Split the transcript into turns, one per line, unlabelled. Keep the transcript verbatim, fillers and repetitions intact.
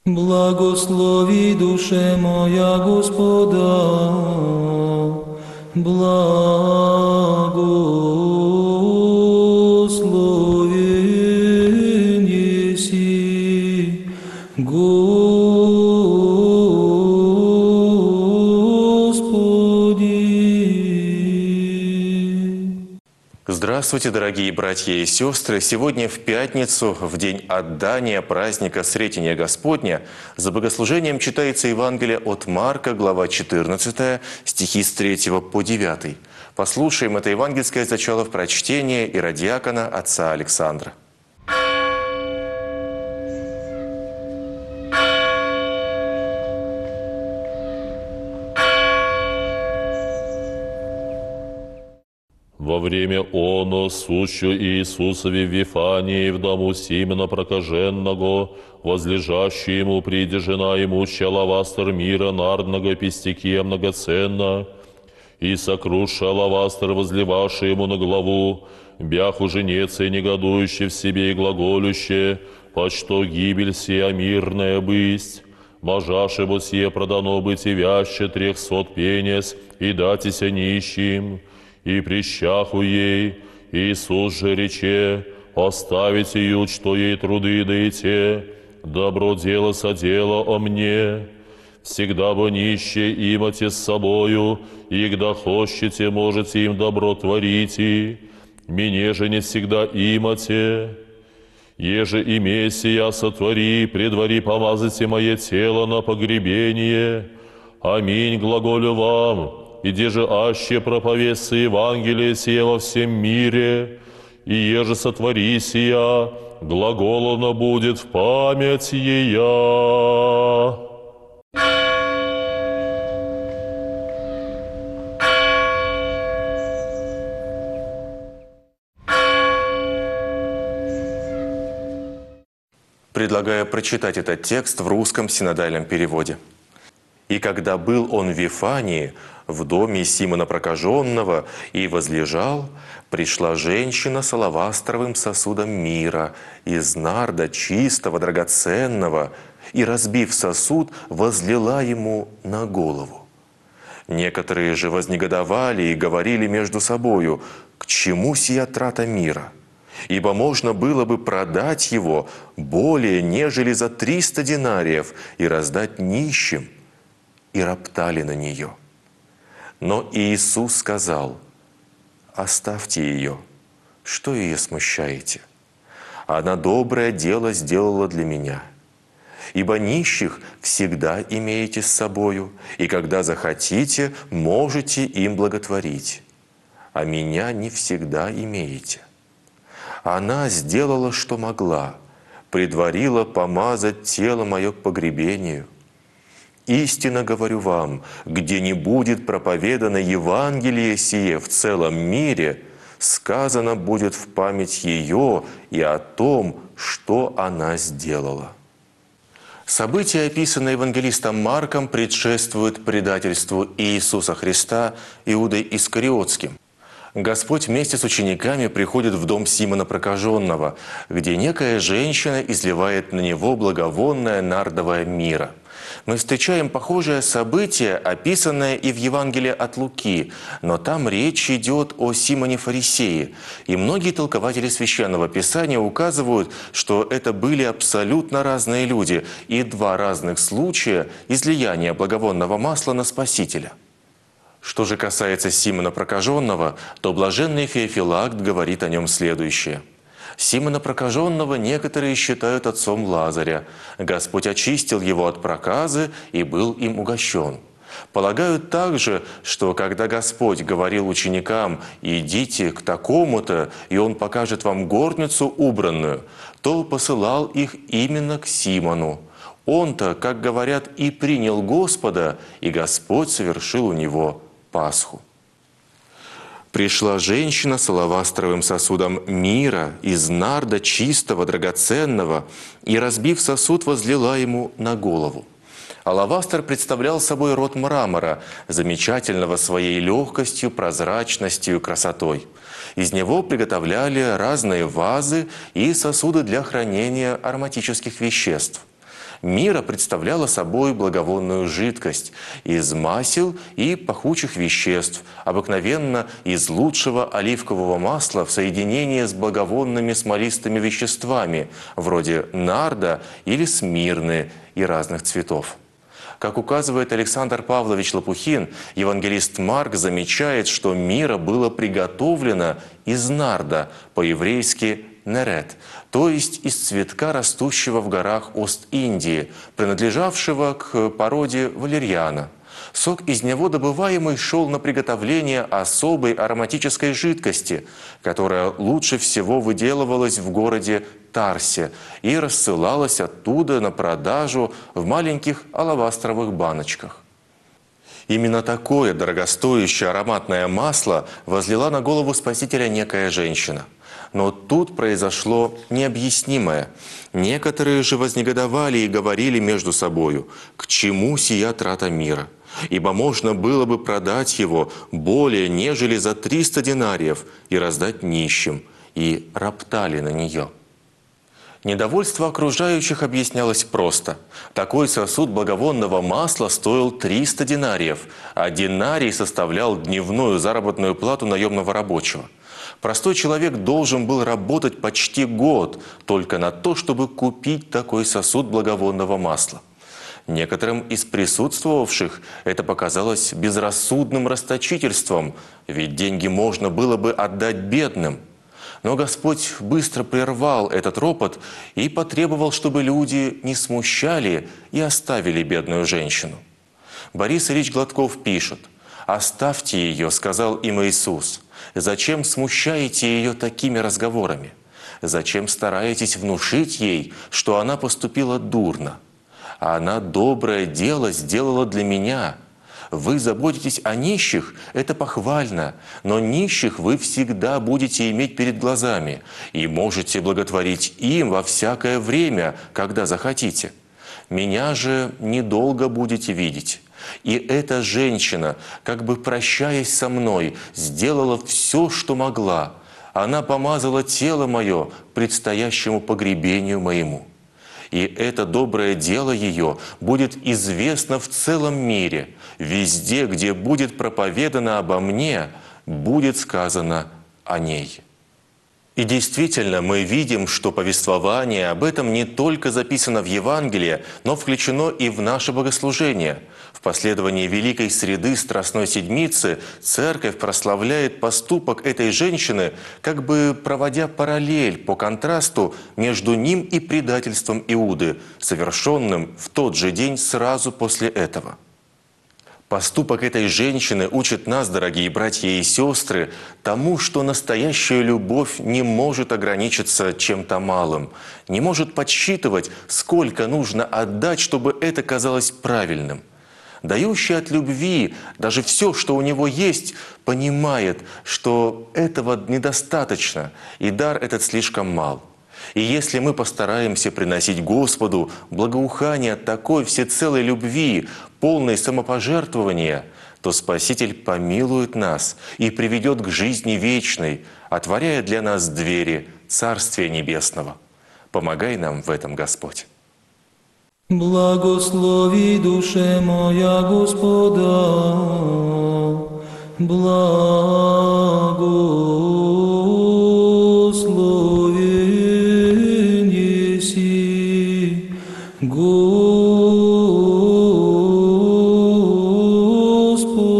Благослови душе моя Господа, благословен еси, Господи.
Здравствуйте, дорогие братья и сестры! Сегодня в пятницу, в день отдания праздника Сретения Господня, за богослужением читается Евангелие от Марка, глава четырнадцатая, стихи с третьего по девятый. Послушаем это евангельское зачало в прочтении иродиакона отца Александра.
Во время оно, сущу Иисусове в Вифании, в дому Симона прокаженного, возлежащий ему приди жена имущая алавастр мира нардного пестикия многоценно, и сокруши алавастр, возливавший ему на главу, бяху женеце негодующий в себе и глаголюще, почто гибель сия мирная бысть. Можаше бо сие продано быть и вяще трехсот пенес, и датися нищим. И прищаху ей, Иисус же рече, оставите ю, что ей труды дайте, добро дело содело о мне. Всегда бо нище имате с собою, и когда хочете, можете им добро творите, мне же не всегда имате. Еже имеси я сотвори, предвари помазайте мое тело на погребение. Аминь, глаголю вам. Иди же аще проповедься Евангелие сие во всем мире, и еже сотвори сия, глаголовно будет в память ея.
Предлагаю прочитать этот текст в русском синодальном переводе. «И когда был он в Вифании, в доме Симона прокаженного, и возлежал, пришла женщина с алавастровым сосудом мира, из нарда чистого, драгоценного, и, разбив сосуд, возлила ему на голову. Некоторые же вознегодовали и говорили между собою, к чему сия трата мира? Ибо можно было бы продать его более, нежели за триста динариев, и раздать нищим». И роптали на нее. Но Иисус сказал: «Оставьте ее, что ее смущаете? Она доброе дело сделала для меня. Ибо нищих всегда имеете с собою, и когда захотите, можете им благотворить, а меня не всегда имеете. Она сделала, что могла, предварила помазать тело мое к погребению. Истинно говорю вам, где не будет проповедано Евангелие сие в целом мире, сказано будет в память ее и о том, что она сделала». События, описанные евангелистом Марком, предшествуют предательству Иисуса Христа Иудой Искариотским. Господь вместе с учениками приходит в дом Симона прокаженного, где некая женщина изливает на него благовонное нардовое миро. Мы встречаем похожее событие, описанное и в Евангелии от Луки, но там речь идет о Симоне Фарисее. И многие толкователи Священного Писания указывают, что это были абсолютно разные люди и два разных случая излияния благовонного масла на Спасителя. Что же касается Симона прокаженного, то блаженный Феофилакт говорит о нем следующее. «Симона прокаженного некоторые считают отцом Лазаря. Господь очистил его от проказы и был им угощен. Полагают также, что когда Господь говорил ученикам «идите к такому-то, и он покажет вам горницу убранную», то посылал их именно к Симону. Он-то, как говорят, и принял Господа, и Господь совершил у него Пасху. Пришла женщина с алавастровым сосудом мира из нарда чистого, драгоценного, и, разбив сосуд, возлила ему на голову. Алавастр представлял собой род мрамора, замечательного своей легкостью, прозрачностью и красотой. Из него приготовляли разные вазы и сосуды для хранения ароматических веществ. Мира представляла собой благовонную жидкость из масел и пахучих веществ, обыкновенно из лучшего оливкового масла в соединении с благовонными смолистыми веществами, вроде нарда или смирны и разных цветов. Как указывает Александр Павлович Лопухин, евангелист Марк замечает, что мира было приготовлено из нарда, по-еврейски «нерет», то есть из цветка, растущего в горах Ост-Индии, принадлежавшего к породе валерьяна. Сок из него добываемый шел на приготовление особой ароматической жидкости, которая лучше всего выделывалась в городе Тарсе и рассылалась оттуда на продажу в маленьких алавастровых баночках. Именно такое дорогостоящее ароматное масло возлила на голову Спасителя некая женщина. Но тут произошло необъяснимое. Некоторые же вознегодовали и говорили между собою: «К чему сия трата мира? Ибо можно было бы продать его более, нежели за триста динариев, и раздать нищим», и роптали на нее. Недовольство окружающих объяснялось просто. Такой сосуд благовонного масла стоил триста динариев, а динарий составлял дневную заработную плату наемного рабочего. Простой человек должен был работать почти год только на то, чтобы купить такой сосуд благовонного масла. Некоторым из присутствовавших это показалось безрассудным расточительством, ведь деньги можно было бы отдать бедным. Но Господь быстро прервал этот ропот и потребовал, чтобы люди не смущали и оставили бедную женщину. Борис Ильич Гладков пишет: «Оставьте ее, — сказал им Иисус. Зачем смущаете ее такими разговорами? Зачем стараетесь внушить ей, что она поступила дурно? А она доброе дело сделала для меня. Вы заботитесь о нищих — это похвально, но нищих вы всегда будете иметь перед глазами и можете благотворить им во всякое время, когда захотите. Меня же недолго будете видеть». И эта женщина, как бы прощаясь со мной, сделала все, что могла. Она помазала тело мое предстоящему погребению моему. И это доброе дело ее будет известно в целом мире. Везде, где будет проповедано обо мне, будет сказано о ней». И действительно, мы видим, что повествование об этом не только записано в Евангелии, но включено и в наше богослужение. В последовании Великой Среды Страстной Седмицы Церковь прославляет поступок этой женщины, как бы проводя параллель по контрасту между ним и предательством Иуды, совершенным в тот же день сразу после этого. Поступок этой женщины учит нас, дорогие братья и сестры, тому, что настоящая любовь не может ограничиться чем-то малым, не может подсчитывать, сколько нужно отдать, чтобы это казалось правильным. Дающий от любви даже все, что у него есть, понимает, что этого недостаточно, и дар этот слишком мал. И если мы постараемся приносить Господу благоухание такой всецелой любви, полной самопожертвования, то Спаситель помилует нас и приведет к жизни вечной, отворяя для нас двери Царствия Небесного. Помогай нам в этом, Господь.
Благослови, душе моя, Господа, благословен еси, Господи.